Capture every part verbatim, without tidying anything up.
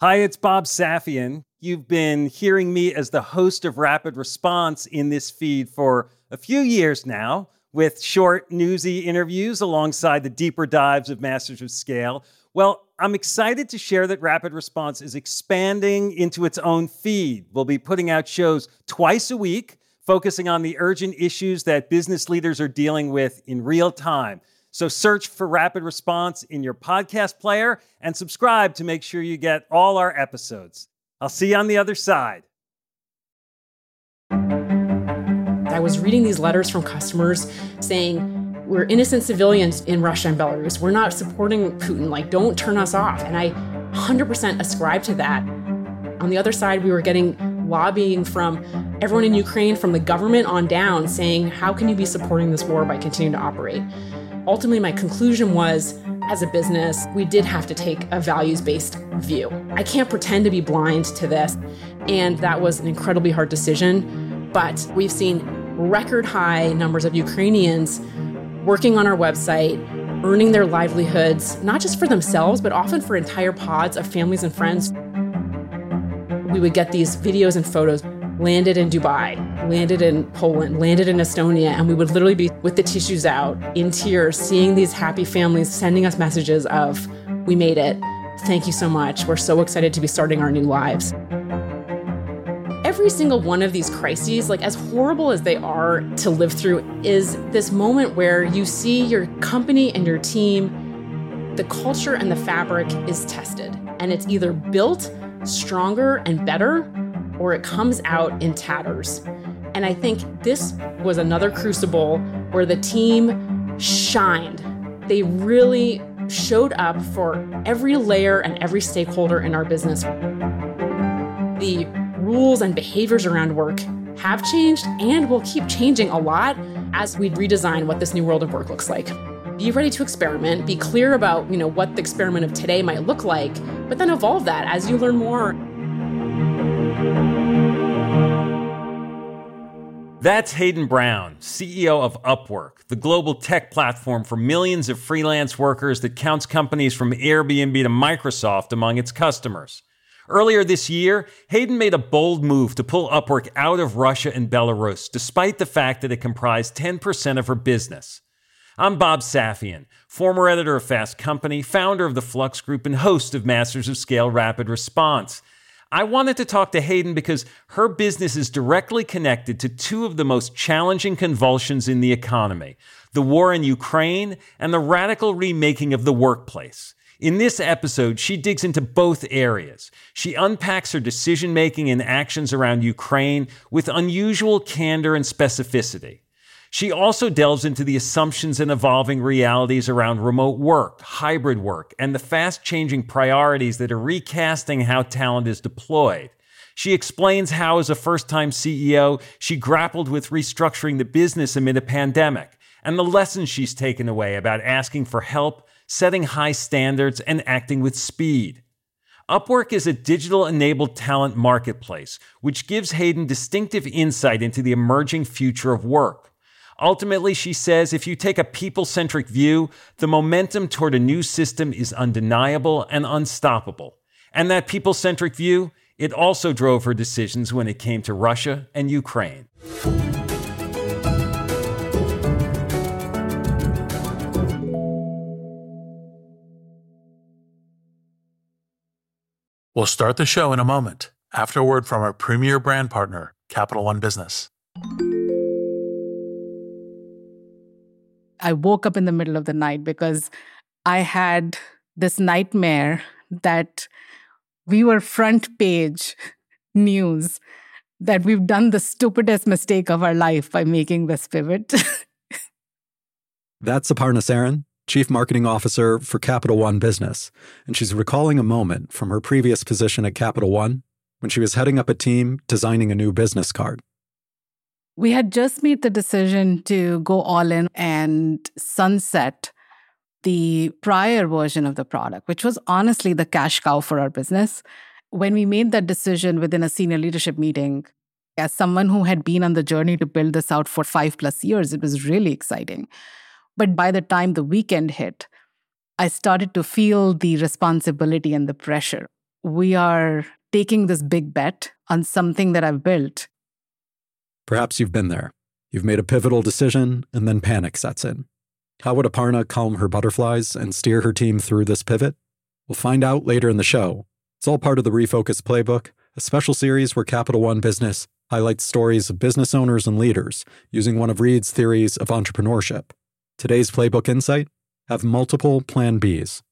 Hi, it's Bob Safian. You've been hearing me as the host of Rapid Response in this feed for a few years now, with short, newsy interviews alongside the deeper dives of Masters of Scale. Well, I'm excited to share that Rapid Response is expanding into its own feed. We'll be putting out shows twice a week, focusing on the urgent issues that business leaders are dealing with in real time. So search for Rapid Response in your podcast player and subscribe to make sure you get all our episodes. I'll see you on the other side. I was reading these letters from customers saying, we're innocent civilians in Russia and Belarus. We're not supporting Putin. Like, don't turn us off. And I one hundred percent ascribe to that. On the other side, we were getting lobbying from everyone in Ukraine, from the government on down, saying, how can you be supporting this war by continuing to operate? Ultimately, my conclusion was, as a business, we did have to take a values-based view. I can't pretend to be blind to this. And that was an incredibly hard decision. But we've seen record high numbers of Ukrainians working on our website, earning their livelihoods, not just for themselves, but often for entire pods of families and friends. We would get these videos and photos, landed in Dubai, landed in Poland, landed in Estonia, and we would literally be with the tissues out, in tears, seeing these happy families sending us messages of, we made it, thank you so much, we're so excited to be starting our new lives. Every single one of these crises, like as horrible as they are to live through, is this moment where you see your company and your team, the culture and the fabric is tested, and it's either built stronger and better, or it comes out in tatters. And I think this was another crucible where the team shined. They really showed up for every layer and every stakeholder in our business. The rules and behaviors around work have changed and will keep changing a lot as we redesign what this new world of work looks like. Be ready to experiment, be clear about, you know, what the experiment of today might look like, but then evolve that as you learn more. That's Hayden Brown, C E O of Upwork, the global tech platform for millions of freelance workers that counts companies from Airbnb to Microsoft among its customers. Earlier this year, Hayden made a bold move to pull Upwork out of Russia and Belarus, despite the fact that it comprised ten percent of her business. I'm Bob Safian, former editor of Fast Company, founder of the Flux Group, and host of Masters of Scale Rapid Response. I wanted to talk to Hayden because her business is directly connected to two of the most challenging convulsions in the economy, the war in Ukraine and the radical remaking of the workplace. In this episode, she digs into both areas. She unpacks her decision-making and actions around Ukraine with unusual candor and specificity. She also delves into the assumptions and evolving realities around remote work, hybrid work, and the fast-changing priorities that are recasting how talent is deployed. She explains how, as a first-time C E O, she grappled with restructuring the business amid a pandemic, and the lessons she's taken away about asking for help, setting high standards, and acting with speed. Upwork is a digital-enabled talent marketplace, which gives Hayden distinctive insight into the emerging future of work. Ultimately, she says, if you take a people-centric view, the momentum toward a new system is undeniable and unstoppable. And that people-centric view, it also drove her decisions when it came to Russia and Ukraine. We'll start the show in a moment, after a word from our premier brand partner, Capital One Business. I woke up in the middle of the night because I had this nightmare that we were front page news, that we've done the stupidest mistake of our life by making this pivot. That's Aparna Saran, Chief Marketing Officer for Capital One Business, and she's recalling a moment from her previous position at Capital One when she was heading up a team designing a new business card. We had just made the decision to go all in and sunset the prior version of the product, which was honestly the cash cow for our business. When we made that decision within a senior leadership meeting, as someone who had been on the journey to build this out for five plus years, it was really exciting. But by the time the weekend hit, I started to feel the responsibility and the pressure. we are taking this big bet on something that I've built. Perhaps you've been there. You've made a pivotal decision, and then panic sets in. How would Aparna calm her butterflies and steer her team through this pivot? We'll find out later in the show. It's all part of the Refocus Playbook, a special series where Capital One Business highlights stories of business owners and leaders using one of Reid's theories of entrepreneurship. Today's Playbook Insight: have multiple Plan Bs.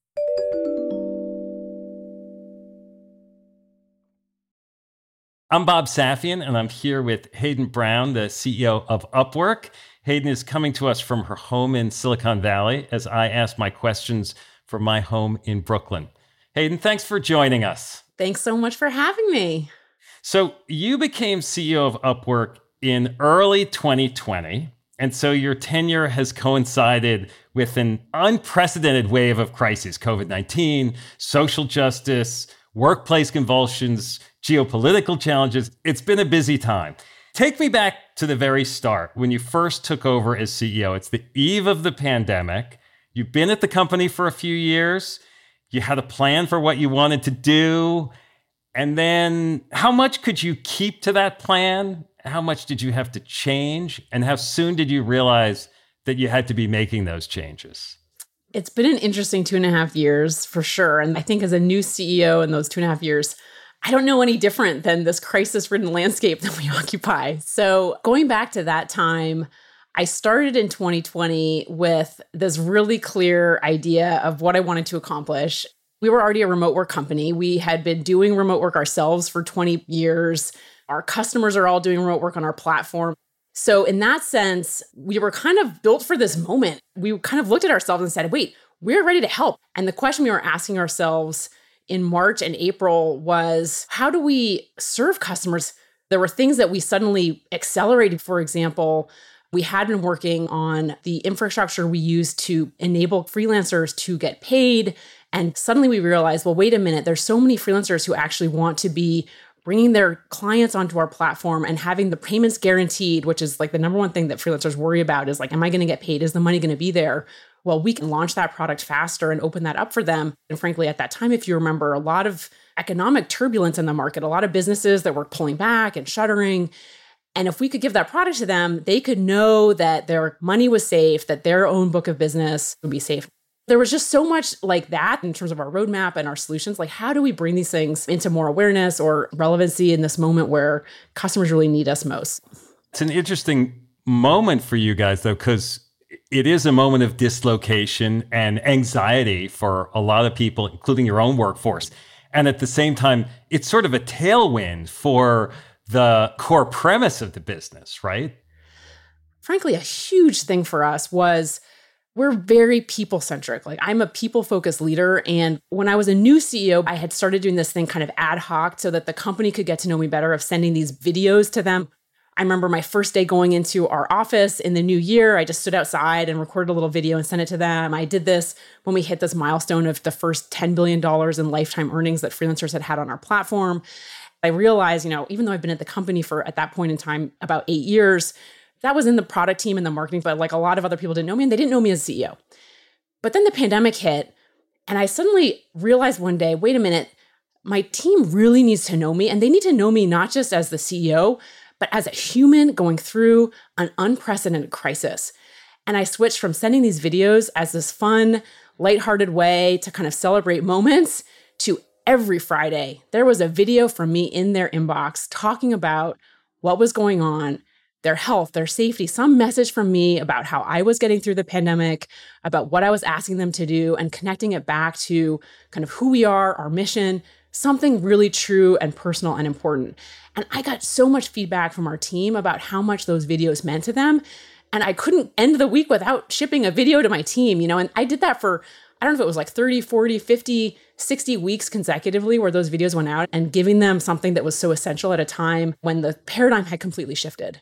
I'm Bob Safian, and I'm here with Hayden Brown, the C E O of Upwork. Hayden is coming to us from her home in Silicon Valley as I ask my questions from my home in Brooklyn. Hayden, thanks for joining us. Thanks so much for having me. So you became C E O of Upwork in early twenty twenty, and so your tenure has coincided with an unprecedented wave of crises: COVID nineteen, social justice, workplace convulsions, geopolitical challenges. It's been a busy time. Take me back to the very start when you first took over as C E O. It's the eve of the pandemic. You've been at the company for a few years. You had a plan for what you wanted to do. And then how much could you keep to that plan? How much did you have to change? And how soon did you realize that you had to be making those changes? It's been an interesting two and a half years for sure. And I think as a new C E O in those two and a half years, I don't know any different than this crisis-ridden landscape that we occupy. So going back to that time, I started in twenty twenty with this really clear idea of what I wanted to accomplish. We were already a remote work company. We had been doing remote work ourselves for twenty years. Our customers are all doing remote work on our platform. So in that sense, we were kind of built for this moment. We kind of looked at ourselves and said, wait, we're ready to help. And the question we were asking ourselves in March and April was, how do we serve customers? There were things that we suddenly accelerated. For example, we had been working on the infrastructure we use to enable freelancers to get paid. And suddenly we realized, well, wait a minute, there's so many freelancers who actually want to be bringing their clients onto our platform and having the payments guaranteed, which is like the number one thing that freelancers worry about is like, am I going to get paid? Is the money going to be there? Well, we can launch that product faster and open that up for them. And frankly, at that time, if you remember, a lot of economic turbulence in the market, a lot of businesses that were pulling back and shuttering. And if we could give that product to them, they could know that their money was safe, that their own book of business would be safe. There was just so much like that in terms of our roadmap and our solutions. Like, how do we bring these things into more awareness or relevancy in this moment where customers really need us most? It's an interesting moment for you guys, though, because it is a moment of dislocation and anxiety for a lot of people, including your own workforce. And at the same time, it's sort of a tailwind for the core premise of the business, right? Frankly, a huge thing for us was we're very people-centric. Like, I'm a people-focused leader. And when I was a new C E O, I had started doing this thing kind of ad hoc so that the company could get to know me better, of sending these videos to them. I remember my first day going into our office in the new year. I just stood outside and recorded a little video and sent it to them. I did this when we hit this milestone of the first ten billion dollars in lifetime earnings that freelancers had had on our platform. I realized, you know, even though I've been at the company for, at that point in time, about eight years, that was in the product team and the marketing, but like a lot of other people didn't know me and they didn't know me as C E O. But then the pandemic hit and I suddenly realized one day, wait a minute, my team really needs to know me, and they need to know me not just as the C E O, but as a human going through an unprecedented crisis. And I switched from sending these videos as this fun, lighthearted way to kind of celebrate moments to every Friday, there was a video from me in their inbox talking about what was going on, their health, their safety, some message from me about how I was getting through the pandemic, about what I was asking them to do, and connecting it back to kind of who we are, our mission, something really true and personal and important. And I got so much feedback from our team about how much those videos meant to them. And I couldn't end the week without shipping a video to my team, you know, and I did that for, I don't know if it was like thirty, forty, fifty, sixty weeks consecutively where those videos went out, and giving them something that was so essential at a time when the paradigm had completely shifted.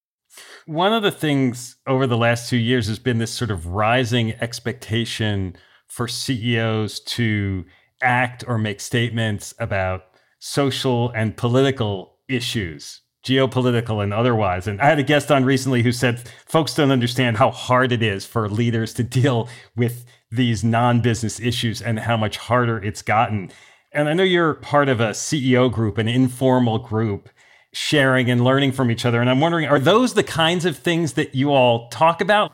One of the things over the last two years has been this sort of rising expectation for C E Os to act or make statements about social and political issues, geopolitical and otherwise. And I had a guest on recently who said folks don't understand how hard it is for leaders to deal with these non-business issues and how much harder it's gotten. And I know you're part of a C E O group, an informal group, sharing and learning from each other. And I'm wondering, are those the kinds of things that you all talk about?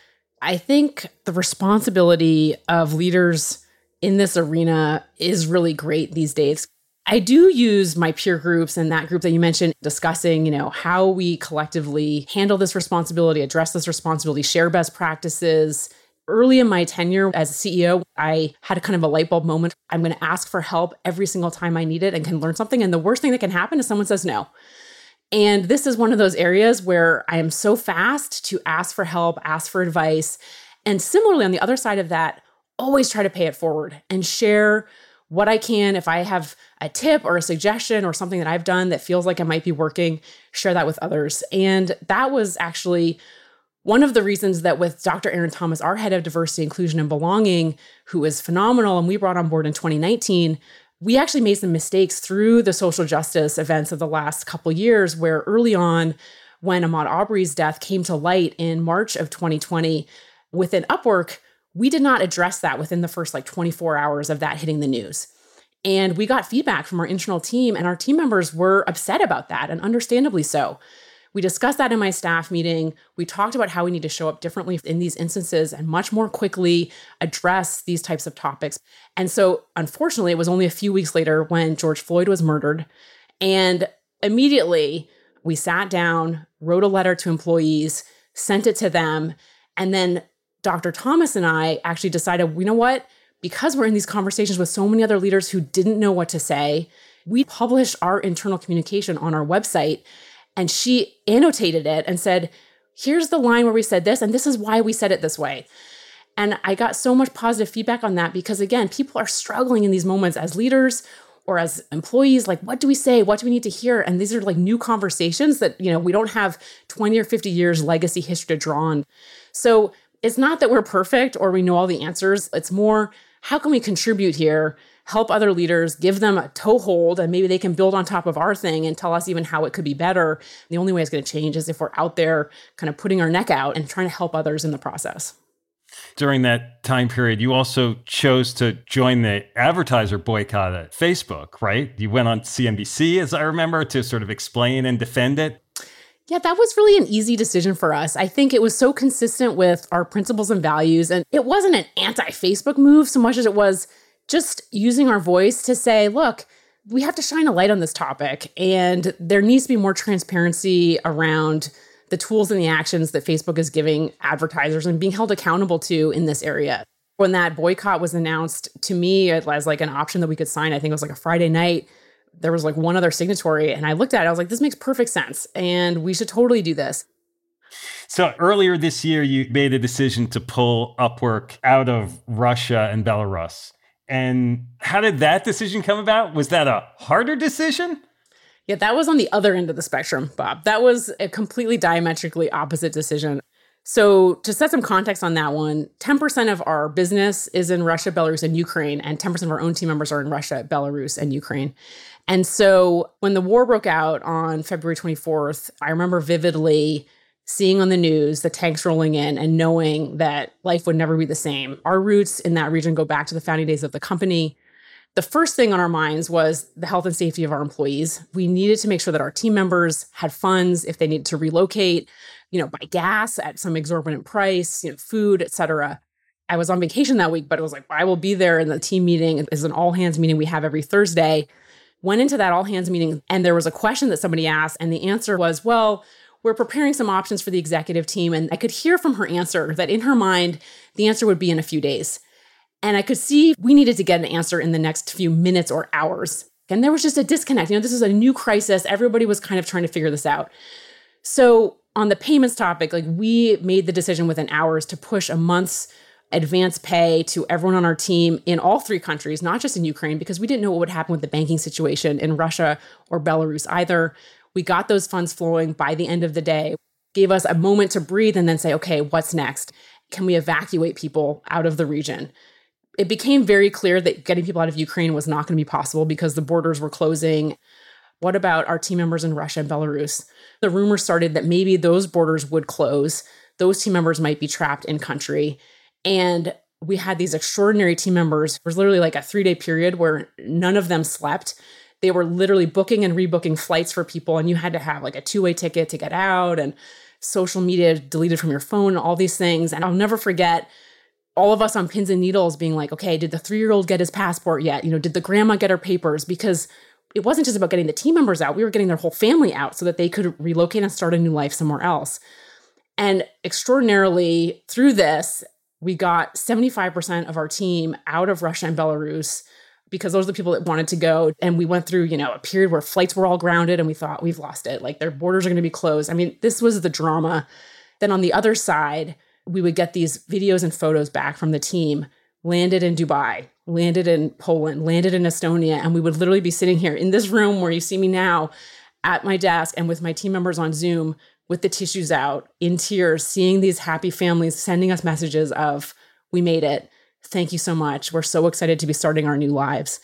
I think the responsibility of leaders in this arena is really great these days. I do use my peer groups and that group that you mentioned discussing, you know, how we collectively handle this responsibility, address this responsibility, share best practices. Early in my tenure as a C E O, I had a kind of a light bulb moment. I'm going to ask for help every single time I need it and can learn something. And the worst thing that can happen is someone says no. And this is one of those areas where I am so fast to ask for help, ask for advice. And similarly, on the other side of that, always try to pay it forward and share what I can. If I have a tip or a suggestion or something that I've done that feels like it might be working, share that with others. And that was actually one of the reasons that with Doctor Aaron Thomas, our head of diversity, inclusion, and belonging, who is phenomenal and we brought on board in twenty nineteen, we actually made some mistakes through the social justice events of the last couple of years, where early on, when Ahmaud Arbery's death came to light in March of twenty twenty, within Upwork, we did not address that within the first like twenty-four hours of that hitting the news. And we got feedback from our internal team, and our team members were upset about that, and understandably so. We discussed that in my staff meeting. We talked about how we need to show up differently in these instances and much more quickly address these types of topics. And so, unfortunately, it was only a few weeks later when George Floyd was murdered. And immediately, we sat down, wrote a letter to employees, sent it to them. And then Doctor Thomas and I actually decided, you know what? Because we're in these conversations with so many other leaders who didn't know what to say, we published our internal communication on our website. And she annotated it and said, here's the line where we said this, and this is why we said it this way. And I got so much positive feedback on that because, again, people are struggling in these moments as leaders or as employees. Like, what do we say? What do we need to hear? And these are like new conversations that, you know, we don't have twenty or fifty years legacy history to draw on. So it's not that we're perfect or we know all the answers. It's more, how can we contribute here? Help other leaders, give them a toehold, and maybe they can build on top of our thing and tell us even how it could be better. The only way it's going to change is if we're out there kind of putting our neck out and trying to help others in the process. During that time period, you also chose to join the advertiser boycott at Facebook, right? You went on C N B C, as I remember, to sort of explain and defend it. Yeah, that was really an easy decision for us. I think it was so consistent with our principles and values, and it wasn't an anti-Facebook move so much as it was just using our voice to say, look, we have to shine a light on this topic, and there needs to be more transparency around the tools and the actions that Facebook is giving advertisers and being held accountable to in this area. When that boycott was announced to me as like an option that we could sign, I think it was like a Friday night, there was like one other signatory, and I looked at it, I was like, this makes perfect sense, and we should totally do this. So earlier this year, you made a decision to pull Upwork out of Russia and Belarus. And how did that decision come about? Was that a harder decision? Yeah, that was on the other end of the spectrum, Bob. That was a completely diametrically opposite decision. So to set some context on that one, ten percent of our business is in Russia, Belarus, and Ukraine, and ten percent of our own team members are in Russia, Belarus, and Ukraine. And so when the war broke out on February twenty-fourth, I remember vividly seeing on the news the tanks rolling in and knowing that life would never be the same. Our roots in that region go back to the founding days of the company. The first thing on our minds was the health and safety of our employees. We needed to make sure that our team members had funds if they needed to relocate, you know, buy gas at some exorbitant price, you know, food, et cetera. I was on vacation that week, but it was like, I will be there in the team meeting. It's an all hands meeting we have every Thursday. Went into that all hands meeting, and there was a question that somebody asked, and the answer was, well, we're preparing some options for the executive team. And I could hear from her answer that in her mind, the answer would be in a few days. And I could see we needed to get an answer in the next few minutes or hours. And there was just a disconnect. You know, this is a new crisis. Everybody was kind of trying to figure this out. So on the payments topic, like we made the decision within hours to push a month's advance pay to everyone on our team in all three countries, not just in Ukraine, because we didn't know what would happen with the banking situation in Russia or Belarus either. We got those funds flowing by the end of the day, gave us a moment to breathe and then say, okay, what's next? Can we evacuate people out of the region? It became very clear that getting people out of Ukraine was not going to be possible because the borders were closing. What about our team members in Russia and Belarus? The rumor started that maybe those borders would close. Those team members might be trapped in country. And we had these extraordinary team members. It was literally like a three-day period where none of them slept. They were literally booking and rebooking flights for people, and you had to have like a two-way ticket to get out, and social media deleted from your phone, all these things. And I'll never forget all of us on pins and needles being like, okay, did the three-year-old get his passport yet? You know, did the grandma get her papers? Because it wasn't just about getting the team members out. We were getting their whole family out so that they could relocate and start a new life somewhere else. And extraordinarily, through this, we got seventy-five percent of our team out of Russia and Belarus because those are the people that wanted to go. And we went through, you know, a period where flights were all grounded and we thought we've lost it. Like their borders are going to be closed. I mean, this was the drama. Then on the other side, we would get these videos and photos back from the team, landed in Dubai, landed in Poland, landed in Estonia. And we would literally be sitting here in this room where you see me now at my desk and with my team members on Zoom with the tissues out, in tears, seeing these happy families sending us messages of, we made it. Thank you so much. We're so excited to be starting our new lives.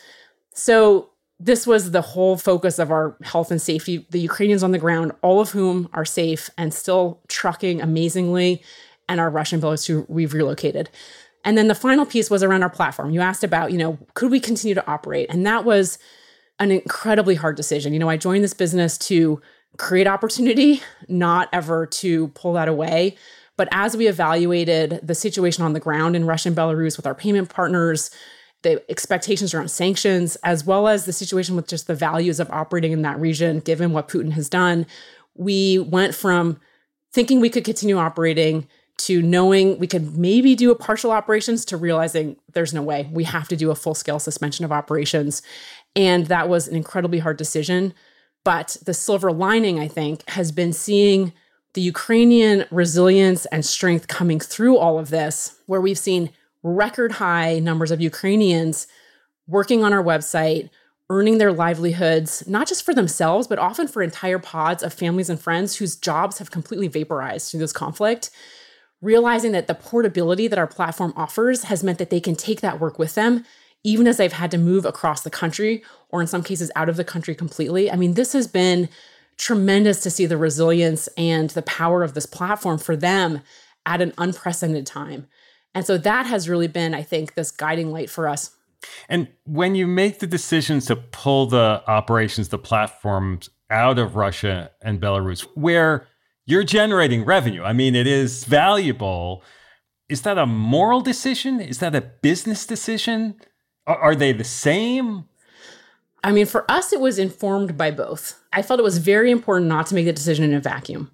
So this was the whole focus of our health and safety. The Ukrainians on the ground, all of whom are safe and still trucking amazingly, and our Russian Belarus who we've relocated. And then the final piece was around our platform. You asked about, you know, could we continue to operate? And that was an incredibly hard decision. You know, I joined this business to create opportunity, not ever to pull that away. But as we evaluated the situation on the ground in Russia and Belarus with our payment partners, the expectations around sanctions, as well as the situation with just the values of operating in that region, given what Putin has done, we went from thinking we could continue operating to knowing we could maybe do a partial operations to realizing there's no way. We have to do a full-scale suspension of operations. And that was an incredibly hard decision. But the silver lining, I think, has been seeing the Ukrainian resilience and strength coming through all of this, where we've seen record high numbers of Ukrainians working on our website, earning their livelihoods, not just for themselves, but often for entire pods of families and friends whose jobs have completely vaporized through this conflict, realizing that the portability that our platform offers has meant that they can take that work with them, even as they've had to move across the country, or in some cases out of the country completely. I mean, this has been tremendous to see the resilience and the power of this platform for them at an unprecedented time. And so that has really been, I think, this guiding light for us. And when you make the decisions to pull the operations, the platforms out of Russia and Belarus, where you're generating revenue, I mean, it is valuable. Is that a moral decision? Is that a business decision? Are, are they the same? I mean, for us, it was informed by both. I felt it was very important not to make the decision in a vacuum.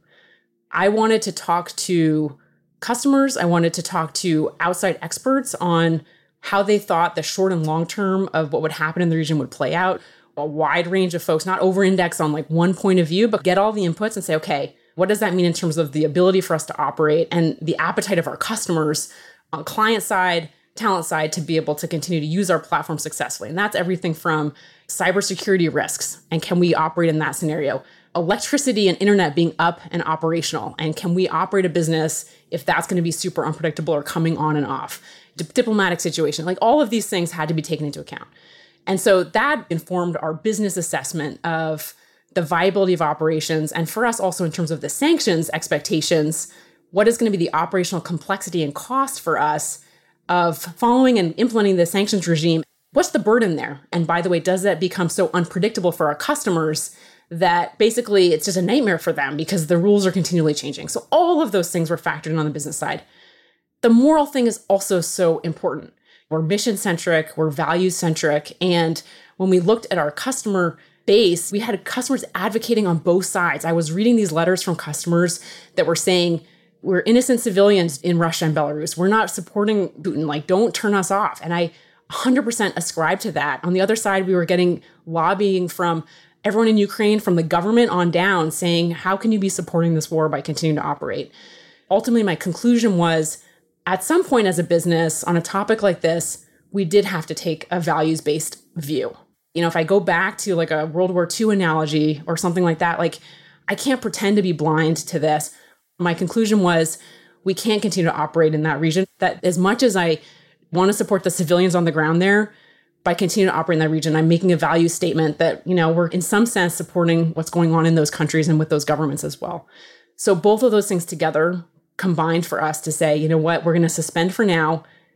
I wanted to talk to customers. I wanted to talk to outside experts on how they thought the short and long term of what would happen in the region would play out. A wide range of folks, not over-index on like one point of view, but get all the inputs and say, okay, what does that mean in terms of the ability for us to operate and the appetite of our customers on client side, talent side, to be able to continue to use our platform successfully? And that's everything from cybersecurity risks, and can we operate in that scenario? Electricity and internet being up and operational, and can we operate a business if that's going to be super unpredictable or coming on and off? D- diplomatic situation, like all of these things had to be taken into account. And so that informed our business assessment of the viability of operations. And for us also in terms of the sanctions expectations, what is going to be the operational complexity and cost for us of following and implementing the sanctions regime? What's the burden there? And by the way, does that become so unpredictable for our customers that basically it's just a nightmare for them because the rules are continually changing? So all of those things were factored in on the business side. The moral thing is also so important. We're mission-centric, we're value-centric. And when we looked at our customer base, we had customers advocating on both sides. I was reading these letters from customers that were saying, we're innocent civilians in Russia and Belarus. We're not supporting Putin. Like, don't turn us off. And I one hundred percent ascribe to that. On the other side, we were getting lobbying from everyone in Ukraine, from the government on down, saying, how can you be supporting this war by continuing to operate? Ultimately, my conclusion was, at some point as a business, on a topic like this, we did have to take a values-based view. You know, if I go back to like a World War Two analogy or something like that, like I can't pretend to be blind to this. My conclusion was we can't continue to operate in that region. That as much as I want to support the civilians on the ground there, by continuing to operate in that region, I'm making a value statement that, you know, we're in some sense supporting what's going on in those countries and with those governments as well. So both of those things together combined for us to say, you know what, we're going to suspend for now,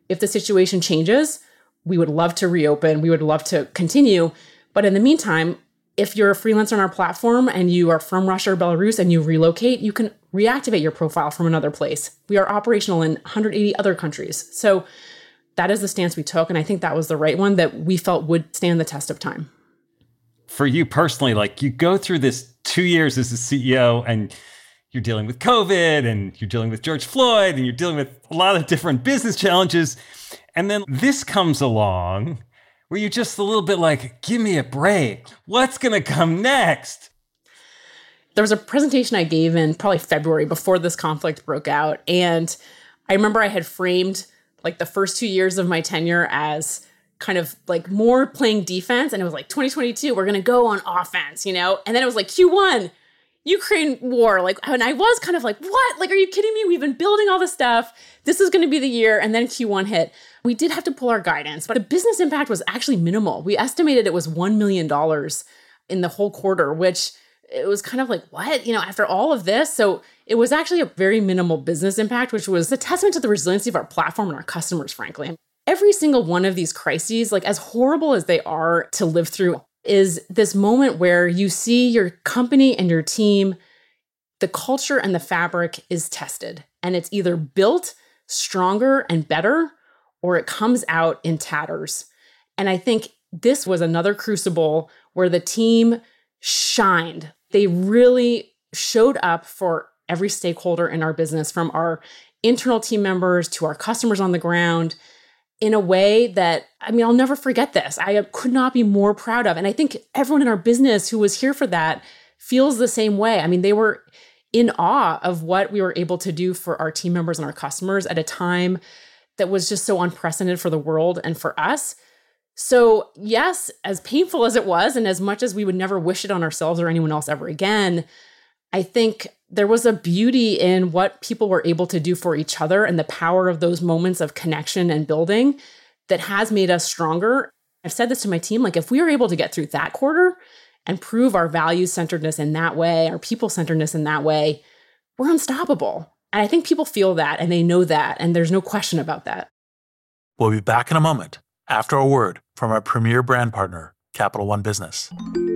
If the situation changes, we would love to reopen. We would love to continue. But in the meantime, if you're a freelancer on our platform and you are from Russia or Belarus and you relocate, you can reactivate your profile from another place. We are operational in one hundred eighty other countries. So that is the stance we took. And I think that was the right one that we felt would stand the test of time. For you personally, like you go through this two years as a C E O and you're dealing with COVID and you're dealing with George Floyd and you're dealing with a lot of different business challenges. And then this comes along where you're just a little bit like, give me a break. What's going to come next? There was a presentation I gave in probably February before this conflict broke out. And I remember I had framed like the first two years of my tenure as kind of like more playing defense. And it was like twenty twenty-two, we're going to go on offense, you know? And then it was like Q one, Ukraine war. Like, and I was kind of like, what? Like, are you kidding me? We've been building all this stuff. This is going to be the year. And then Q one hit. We did have to pull our guidance, but the business impact was actually minimal. We estimated it was one million dollars in the whole quarter, which it was kind of like, what? You know, after all of this? So it was actually a very minimal business impact, which was a testament to the resiliency of our platform and our customers, frankly. Every single one of these crises, like as horrible as they are to live through, is this moment where you see your company and your team, the culture and the fabric is tested. And it's either built stronger and better, or it comes out in tatters. And I think this was another crucible where the team shined. They really showed up for every stakeholder in our business, from our internal team members to our customers on the ground, in a way that, I mean, I'll never forget this. I could not be more proud of. And I think everyone in our business who was here for that feels the same way. I mean, they were in awe of what we were able to do for our team members and our customers at a time that was just so unprecedented for the world and for us. So yes, as painful as it was, and as much as we would never wish it on ourselves or anyone else ever again, I think there was a beauty in what people were able to do for each other and the power of those moments of connection and building that has made us stronger. I've said this to my team, like if we were able to get through that quarter and prove our value-centeredness in that way, our people-centeredness in that way, we're unstoppable. And I think people feel that and they know that, and there's no question about that. We'll be back in a moment after a word from our premier brand partner, Capital One Business.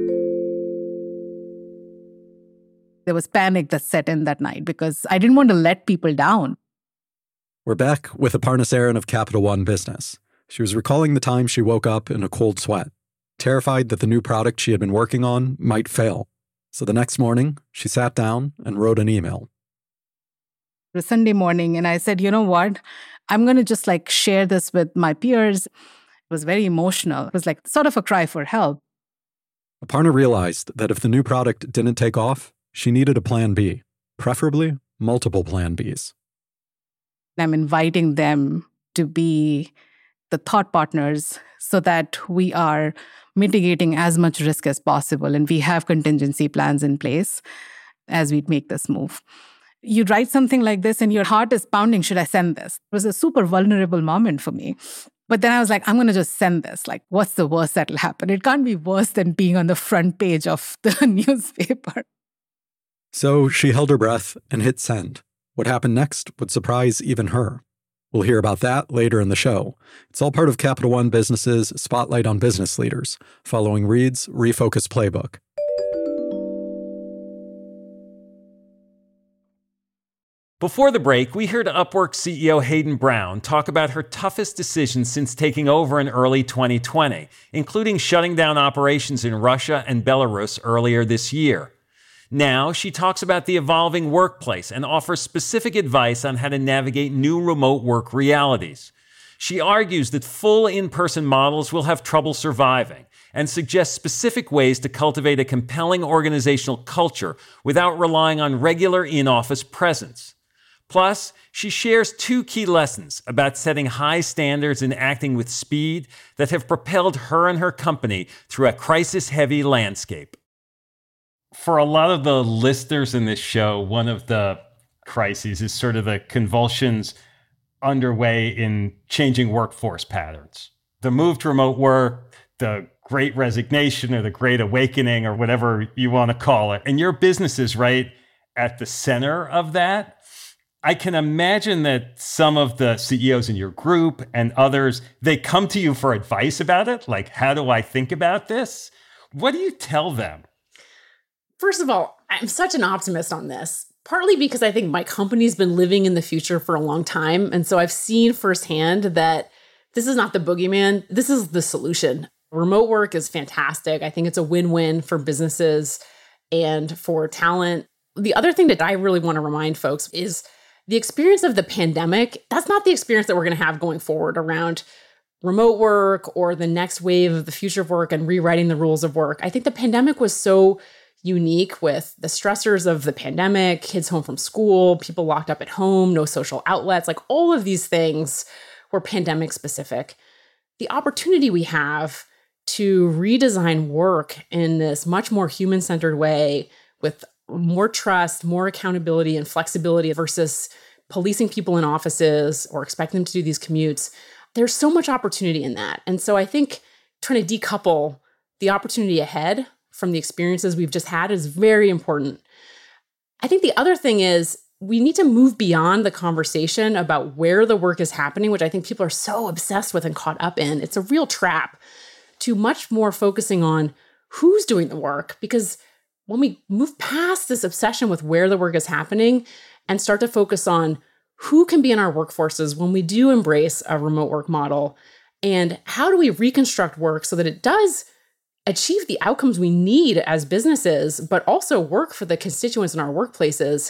There was panic that set in that night because I didn't want to let people down. We're back with Aparna Saran of Capital One Business. She was recalling the time she woke up in a cold sweat, terrified that the new product she had been working on might fail. So the next morning, she sat down and wrote an email. It was Sunday morning, and I said, you know what? I'm going to just like share this with my peers. It was very emotional. It was like sort of a cry for help. Aparna realized that if the new product didn't take off, she needed a plan B, preferably multiple plan Bs. I'm inviting them to be the thought partners so that we are mitigating as much risk as possible, and we have contingency plans in place as we make this move. You write something like this and your heart is pounding, should I send this? It was a super vulnerable moment for me. But then I was like, I'm going to just send this. Like, what's the worst that'll happen? It can't be worse than being on the front page of the newspaper. So she held her breath and hit send. What happened next would surprise even her. We'll hear about that later in the show. It's all part of Capital One Business's Spotlight on Business Leaders, following Reid's Refocus Playbook. Before the break, we heard Upwork C E O Hayden Brown talk about her toughest decisions since taking over in early twenty twenty, including shutting down operations in Russia and Belarus earlier this year. Now, she talks about the evolving workplace and offers specific advice on how to navigate new remote work realities. She argues that full in-person models will have trouble surviving and suggests specific ways to cultivate a compelling organizational culture without relying on regular in-office presence. Plus, she shares two key lessons about setting high standards and acting with speed that have propelled her and her company through a crisis-heavy landscape. For a lot of the listeners in this show, one of the crises is sort of the convulsions underway in changing workforce patterns. The move to remote work, the great resignation or the great awakening or whatever you want to call it. And your business is right at the center of that. I can imagine that some of the C E Os in your group and others, they come to you for advice about it. Like, how do I think about this? What do you tell them? First of all, I'm such an optimist on this, partly because I think my company's been living in the future for a long time. And so I've seen firsthand that this is not the boogeyman. This is the solution. Remote work is fantastic. I think it's a win-win for businesses and for talent. The other thing that I really want to remind folks is the experience of the pandemic. That's not the experience that we're going to have going forward around remote work or the next wave of the future of work and rewriting the rules of work. I think the pandemic was so unique with the stressors of the pandemic, kids home from school, people locked up at home, no social outlets, like all of these things were pandemic specific. The opportunity we have to redesign work in this much more human-centered way with more trust, more accountability and flexibility versus policing people in offices or expecting them to do these commutes. There's so much opportunity in that. And so I think trying to decouple the opportunity ahead from the experiences we've just had is very important. I think the other thing is we need to move beyond the conversation about where the work is happening, which I think people are so obsessed with and caught up in. It's a real trap, to much more focusing on who's doing the work. Because when we move past this obsession with where the work is happening and start to focus on who can be in our workforces when we do embrace a remote work model, and how do we reconstruct work so that it does achieve the outcomes we need as businesses, but also work for the constituents in our workplaces,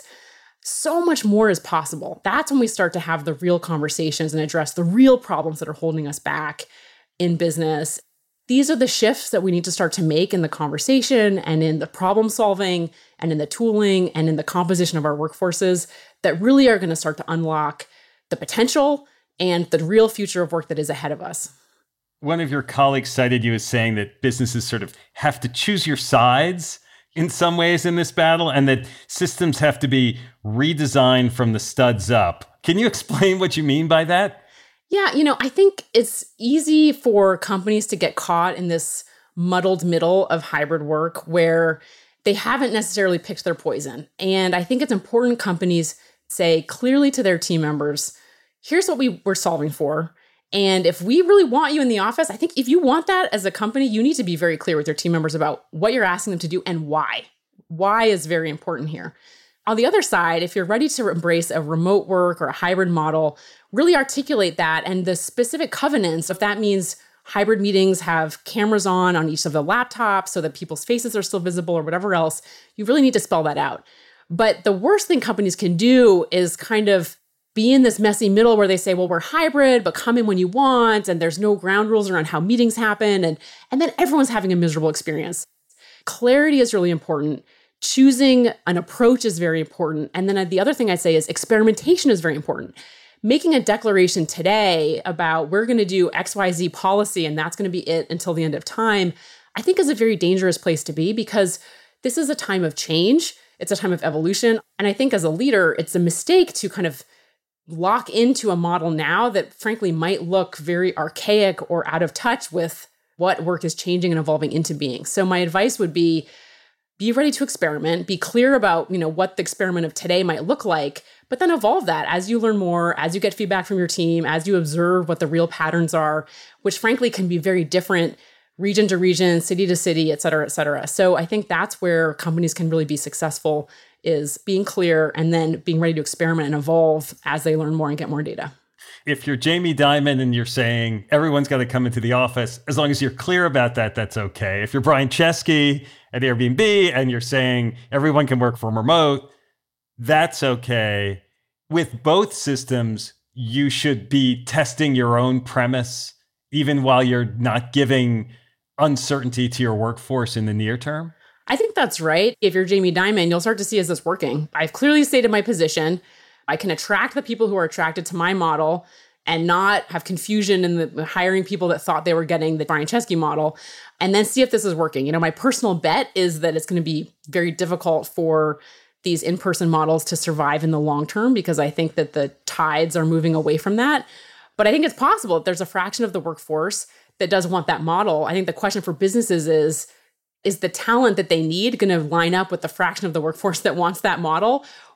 so much more is possible. That's when we start to have the real conversations and address the real problems that are holding us back in business. These are the shifts that we need to start to make in the conversation and in the problem solving and in the tooling and in the composition of our workforces that really are going to start to unlock the potential and the real future of work that is ahead of us. One of your colleagues cited you as saying that businesses sort of have to choose your sides in some ways in this battle, and that systems have to be redesigned from the studs up. Can you explain what you mean by that? Yeah, you know, I think it's easy for companies to get caught in this muddled middle of hybrid work where they haven't necessarily picked their poison. And I think it's important companies say clearly to their team members, here's what we were solving for. And if we really want you in the office, I think if you want that as a company, you need to be very clear with your team members about what you're asking them to do and why. Why is very important here. On the other side, if you're ready to embrace a remote work or a hybrid model, really articulate that and the specific covenants. If that means hybrid meetings have cameras on on each of the laptops so that people's faces are still visible or whatever else, you really need to spell that out. But the worst thing companies can do is kind of be in this messy middle where they say, well, we're hybrid, but come in when you want, and there's no ground rules around how meetings happen, and, and then everyone's having a miserable experience. Clarity is really important. Choosing an approach is very important. And then the other thing I'd say is experimentation is very important. Making a declaration today about we're going to do X Y Z policy and that's going to be it until the end of time, I think is a very dangerous place to be because this is a time of change. It's a time of evolution. And I think as a leader, it's a mistake to kind of lock into a model now that frankly might look very archaic or out of touch with what work is changing and evolving into being. So my advice would be, be ready to experiment, be clear about, you know, what the experiment of today might look like, but then evolve that as you learn more, as you get feedback from your team, as you observe what the real patterns are, which frankly can be very different region to region, city to city, et cetera, et cetera. So I think that's where companies can really be successful, is being clear and then being ready to experiment and evolve as they learn more and get more data. If you're Jamie Dimon and you're saying everyone's got to come into the office, as long as you're clear about that, that's okay. If you're Brian Chesky at Airbnb and you're saying everyone can work from remote, that's okay. With both systems, you should be testing your own premise, even while you're not giving uncertainty to your workforce in the near term. I think that's right. If you're Jamie Dimon, you'll start to see, is this working? I've clearly stated my position. I can attract the people who are attracted to my model and not have confusion in the hiring people that thought they were getting the Brian Chesky model, and then see if this is working. You know, my personal bet is that it's going to be very difficult for these in-person models to survive in the long term because I think that the tides are moving away from that. But I think it's possible that there's a fraction of the workforce that does want that model. I think the question for businesses is, is the talent that they need going to line up with the fraction of the workforce that wants that model?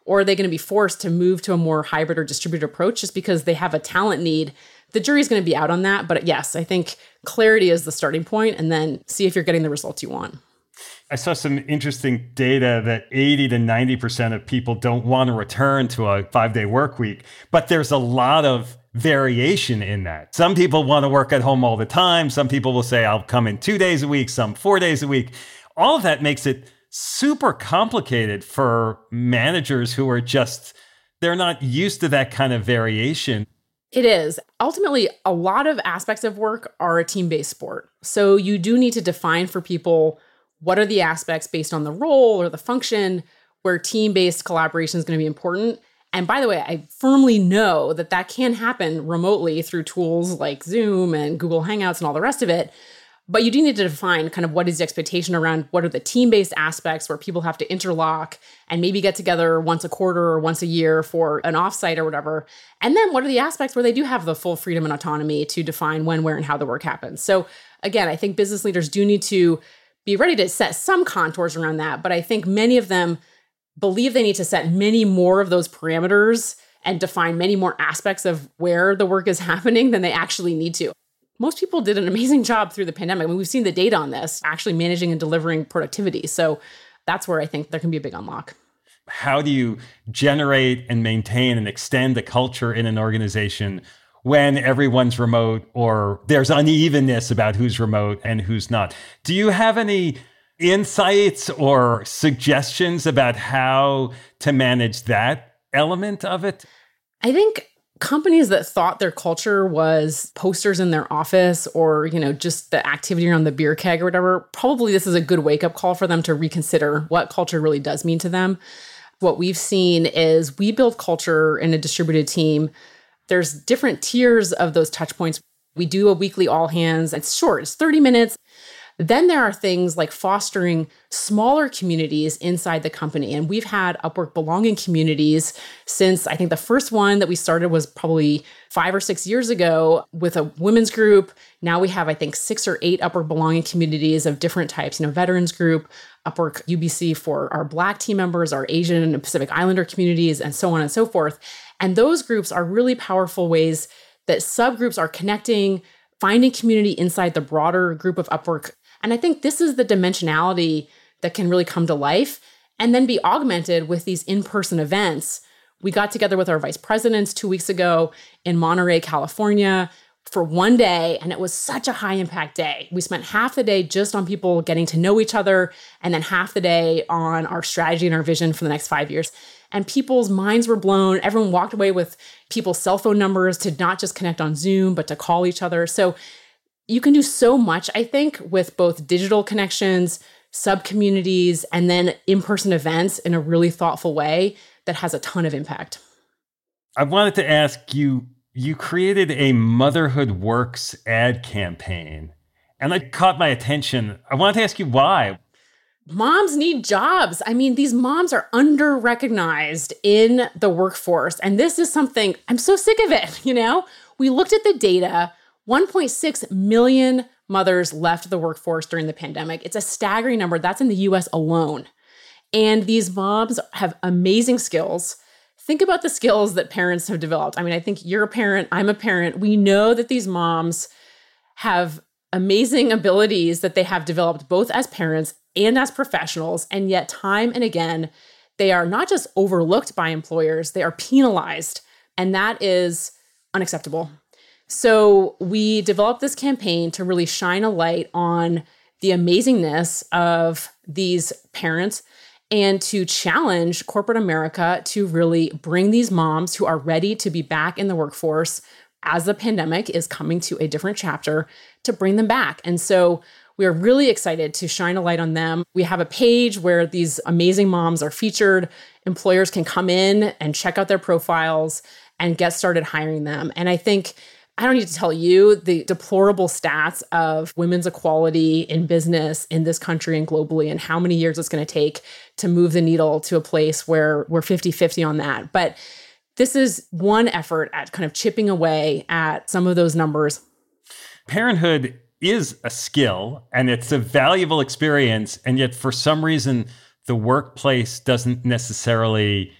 Or are they going to be forced to move to a more hybrid or distributed approach just because they have a talent need? The jury's going to be out on that. But yes, I think clarity is the starting point, and then see if you're getting the results you want. I saw some interesting data that eighty to ninety percent of people don't want to return to a five-day work week, but there's a lot of variation in that. Some people want to work at home all the time. Some people will say, I'll come in two days a week, some four days a week. All of that makes it super complicated for managers who are just, they're not used to that kind of variation. It is. Ultimately, a lot of aspects of work are a team-based sport. So you do need to define for people what are the aspects based on the role or the function where team-based collaboration is going to be important. And by the way, I firmly know that that can happen remotely through tools like Zoom and Google Hangouts and all the rest of it. But you do need to define kind of what is the expectation around what are the team-based aspects where people have to interlock and maybe get together once a quarter or once a year for an offsite or whatever. And then what are the aspects where they do have the full freedom and autonomy to define when, where, and how the work happens. So again, I think business leaders do need to be ready to set some contours around that. But I think many of them believe they need to set many more of those parameters and define many more aspects of where the work is happening than they actually need to. Most people did an amazing job through the pandemic. I mean, we've seen the data on this, actually managing and delivering productivity. So that's where I think there can be a big unlock. How do you generate and maintain and extend the culture in an organization when everyone's remote or there's unevenness about who's remote and who's not? Do you have any insights or suggestions about how to manage that element of it? I think companies that thought their culture was posters in their office or, you know, just the activity around the beer keg or whatever, probably this is a good wake-up call for them to reconsider what culture really does mean to them. What we've seen is we build culture in a distributed team. There's different tiers of those touch points. We do a weekly all hands. It's short, it's thirty minutes. Then there are things like fostering smaller communities inside the company. And we've had Upwork belonging communities since I think the first one that we started was probably five or six years ago with a women's group. Now we have, I think, six or eight Upwork belonging communities of different types, you know, veterans group, Upwork U B C for our Black team members, our Asian and Pacific Islander communities, and so on and so forth. And those groups are really powerful ways that subgroups are connecting, finding community inside the broader group of Upwork. And I think this is the dimensionality that can really come to life and then be augmented with these in-person events. We got together with our vice presidents two weeks ago in Monterey, California for one day, and it was such a high impact day. We spent half the day just on people getting to know each other and then half the day on our strategy and our vision for the next five years. And people's minds were blown. Everyone walked away with people's cell phone numbers to not just connect on Zoom, but to call each other. So you can do so much, I think, with both digital connections, sub-communities, and then in-person events in a really thoughtful way that has a ton of impact. I wanted to ask you, you created a Motherhood Works ad campaign, and that caught my attention. I wanted to ask you why. Moms need jobs. I mean, these moms are under-recognized in the workforce. And this is something, I'm so sick of it, you know? We looked at the data. one point six million mothers left the workforce during the pandemic. It's a staggering number. That's in the U S alone. And these moms have amazing skills. Think about the skills that parents have developed. I mean, I think you're a parent, I'm a parent. We know that these moms have amazing abilities that they have developed both as parents and as professionals. And yet time and again, they are not just overlooked by employers, they are penalized. And that is unacceptable. So we developed this campaign to really shine a light on the amazingness of these parents and to challenge corporate America to really bring these moms who are ready to be back in the workforce as the pandemic is coming to a different chapter, to bring them back. And so we are really excited to shine a light on them. We have a page where these amazing moms are featured. Employers can come in and check out their profiles and get started hiring them. And I think I don't need to tell you the deplorable stats of women's equality in business in this country and globally and how many years it's going to take to move the needle to a place where we're fifty-fifty on that. But this is one effort at kind of chipping away at some of those numbers. Parenthood is a skill and it's a valuable experience. And yet for some reason, the workplace doesn't necessarily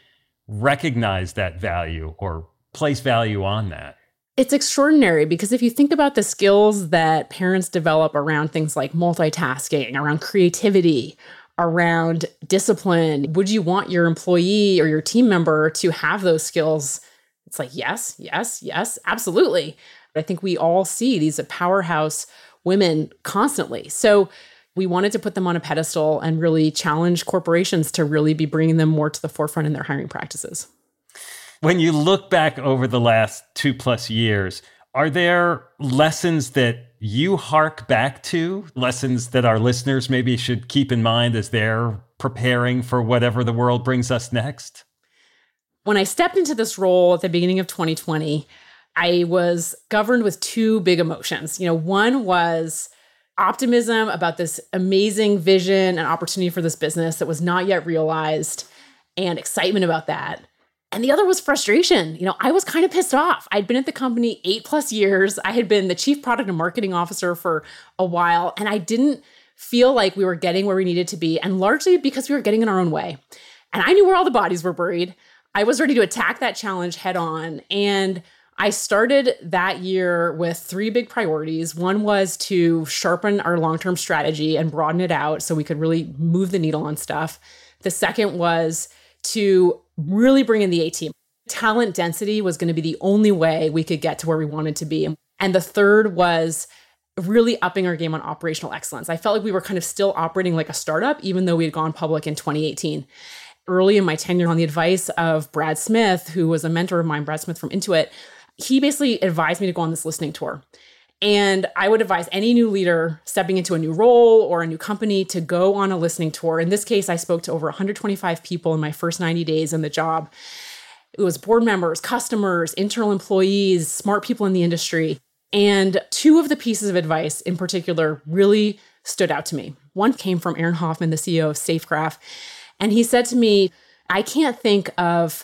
recognize that value or place value on that? It's extraordinary because if you think about the skills that parents develop around things like multitasking, around creativity, around discipline, would you want your employee or your team member to have those skills? It's like, yes, yes, yes, absolutely. I think we all see these powerhouse women constantly. So we wanted to put them on a pedestal and really challenge corporations to really be bringing them more to the forefront in their hiring practices. When you look back over the last two plus years, are there lessons that you hark back to, lessons that our listeners maybe should keep in mind as they're preparing for whatever the world brings us next? When I stepped into this role at the beginning of twenty twenty, I was governed with two big emotions. You know, one was optimism about this amazing vision and opportunity for this business that was not yet realized, and excitement about that. And the other was frustration. You know, I was kind of pissed off. I'd been at the company eight plus years. I had been the chief product and marketing officer for a while, and I didn't feel like we were getting where we needed to be, and largely because we were getting in our own way. And I knew where all the bodies were buried. I was ready to attack that challenge head on. And I started that year with three big priorities. One was to sharpen our long-term strategy and broaden it out so we could really move the needle on stuff. The second was to really bring in the A-team. Talent density was going to be the only way we could get to where we wanted to be. And the third was really upping our game on operational excellence. I felt like we were kind of still operating like a startup, even though we had gone public in twenty eighteen. Early in my tenure, on the advice of Brad Smith, who was a mentor of mine, Brad Smith from Intuit, he basically advised me to go on this listening tour. And I would advise any new leader stepping into a new role or a new company to go on a listening tour. In this case, I spoke to over one hundred twenty-five people in my first ninety days in the job. It was board members, customers, internal employees, smart people in the industry. And two of the pieces of advice in particular really stood out to me. One came from Aaron Hoffman, the C E O of Safegraph. And he said to me, I can't think of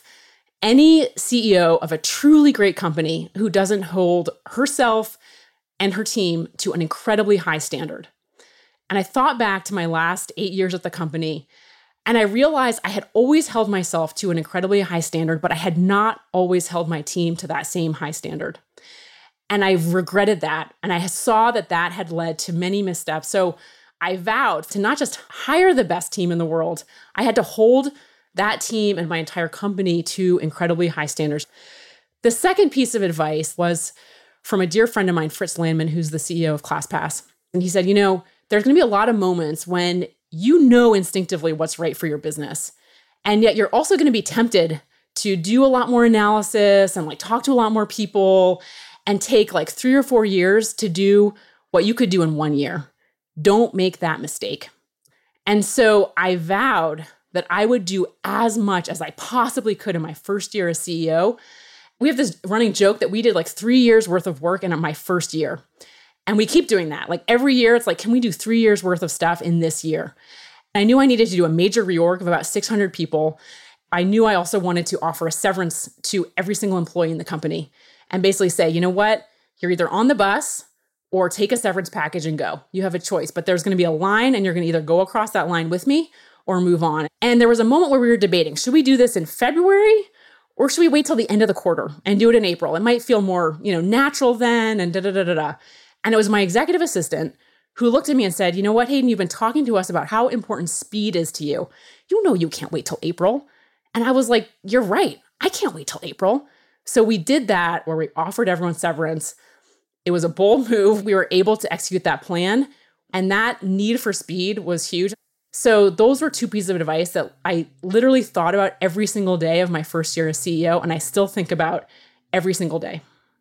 any C E O of a truly great company who doesn't hold herself and her team to an incredibly high standard. And I thought back to my last eight years at the company, and I realized I had always held myself to an incredibly high standard, but I had not always held my team to that same high standard. And I regretted that. And I saw that that had led to many missteps. So I vowed to not just hire the best team in the world, I had to hold that team and my entire company to incredibly high standards. The second piece of advice was from a dear friend of mine, Fritz Landman, who's the C E O of ClassPass. And he said, you know, there's going to be a lot of moments when you know instinctively what's right for your business. And yet you're also going to be tempted to do a lot more analysis and like talk to a lot more people and take like three or four years to do what you could do in one year. Don't make that mistake. And so I vowed that I would do as much as I possibly could in my first year as C E O. We have this running joke that we did like three years worth of work in my first year. And we keep doing that. Like every year, it's like, can we do three years worth of stuff in this year? And I knew I needed to do a major reorg of about six hundred people. I knew I also wanted to offer a severance to every single employee in the company and basically say, you know what? You're either on the bus or take a severance package and go. You have a choice, but there's going to be a line and you're going to either go across that line with me or move on. And there was a moment where we were debating, should we do this in February or should we wait till the end of the quarter and do it in April? It might feel more, you know, natural then and da da da da da. And it was my executive assistant who looked at me and said, you know what, Hayden, you've been talking to us about how important speed is to you. You know you can't wait till April. And I was like, you're right. I can't wait till April. So we did that where we offered everyone severance. It was a bold move. We were able to execute that plan. And that need for speed was huge. So those were two pieces of advice that I literally thought about every single day of my first year as C E O. And I still think about every single day.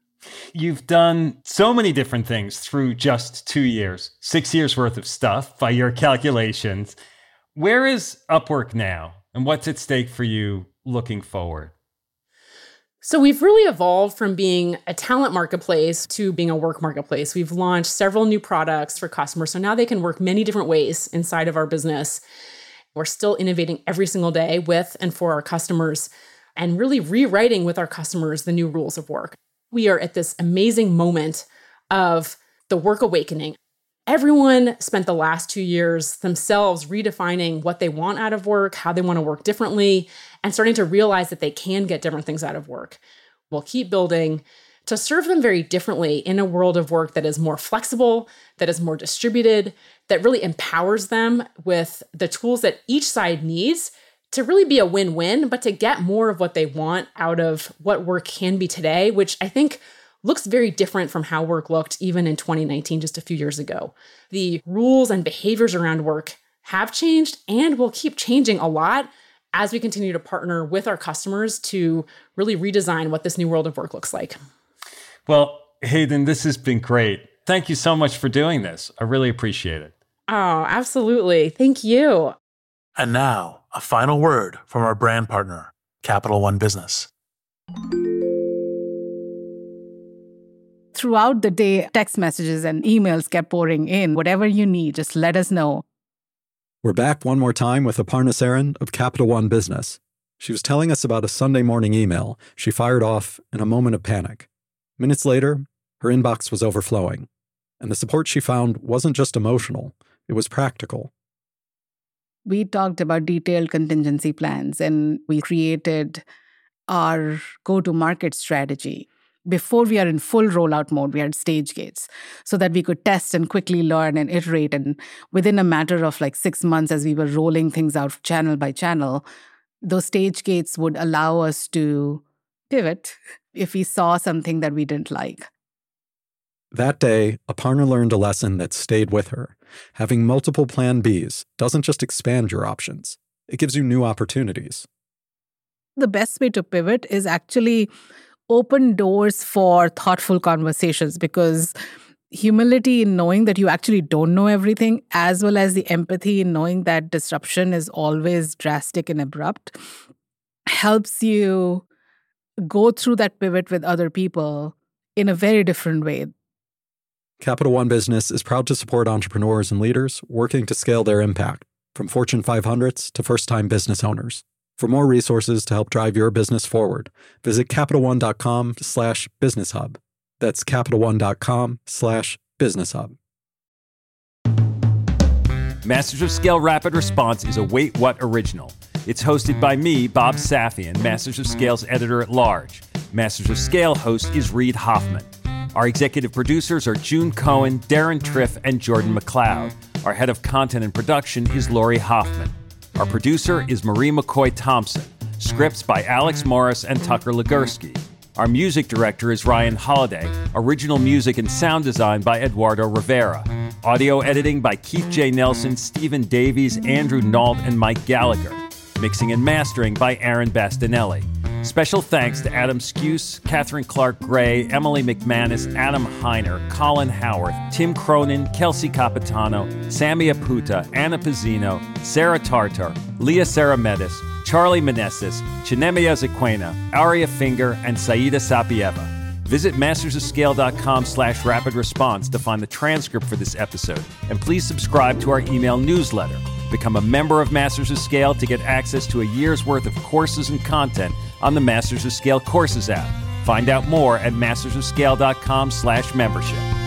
You've done so many different things through just two years, six years worth of stuff by your calculations. Where is Upwork now? And what's at stake for you looking forward? So we've really evolved from being a talent marketplace to being a work marketplace. We've launched several new products for customers. So now they can work many different ways inside of our business. We're still innovating every single day with and for our customers and really rewriting with our customers the new rules of work. We are at this amazing moment of the work awakening. Everyone spent the last two years themselves redefining what they want out of work, how they want to work differently, and starting to realize that they can get different things out of work. We'll keep building to serve them very differently in a world of work that is more flexible, that is more distributed, that really empowers them with the tools that each side needs to really be a win-win, but to get more of what they want out of what work can be today, which I think looks very different from how work looked even in twenty nineteen, just a few years ago. The rules and behaviors around work have changed and will keep changing a lot as we continue to partner with our customers to really redesign what this new world of work looks like. Well, Hayden, this has been great. Thank you so much for doing this. I really appreciate it. Oh, absolutely. Thank you. And now, a final word from our brand partner, Capital One Business. Throughout the day, text messages and emails kept pouring in. Whatever you need, just let us know. We're back one more time with Aparna Saran of Capital One Business. She was telling us about a Sunday morning email she fired off in a moment of panic. Minutes later, her inbox was overflowing, and the support she found wasn't just emotional, it was practical. We talked about detailed contingency plans, and we created our go-to-market strategy. Before we are in full rollout mode, we had stage gates so that we could test and quickly learn and iterate. And within a matter of like six months, as we were rolling things out channel by channel, those stage gates would allow us to pivot if we saw something that we didn't like. That day, Aparna learned a lesson that stayed with her. Having multiple plan Bs doesn't just expand your options, it gives you new opportunities. The best way to pivot is actually open doors for thoughtful conversations, because humility in knowing that you actually don't know everything, as well as the empathy in knowing that disruption is always drastic and abrupt, helps you go through that pivot with other people in a very different way. Capital One Business is proud to support entrepreneurs and leaders working to scale their impact, from Fortune five hundreds to first-time business owners. For more resources to help drive your business forward, visit CapitalOne.com slash Business Hub. That's CapitalOne.com slash Business Hub. Masters of Scale Rapid Response is a Wait What original. It's hosted by me, Bob Safian, Masters of Scale's editor-at-large. Masters of Scale host is Reid Hoffman. Our executive producers are June Cohen, Darren Triff, and Jordan McLeod. Our head of content and production is Lori Hoffman. Our producer is Marie McCoy Thompson. Scripts by Alex Morris and Tucker Legursky. Our music director is Ryan Holiday. Original music and sound design by Eduardo Rivera. Audio editing by Keith J. Nelson, Stephen Davies, Andrew Nault, and Mike Gallagher. Mixing and mastering by Aaron Bastinelli. Special thanks to Adam Skuse, Catherine Clark Gray, Emily McManus, Adam Heiner, Colin Howarth, Tim Cronin, Kelsey Capitano, Sammy Aputa, Anna Pizzino, Sarah Tartar, Leah Saramedis, Charlie Meneses, Chinemia Zequena, Aria Finger, and Saida Sapieva. Visit mastersofscale.com slash rapid response to find the transcript for this episode, and please subscribe to our email newsletter. Become a member of Masters of Scale to get access to a year's worth of courses and content on the Masters of Scale Courses app. Find out more at mastersofscale.com slash membership.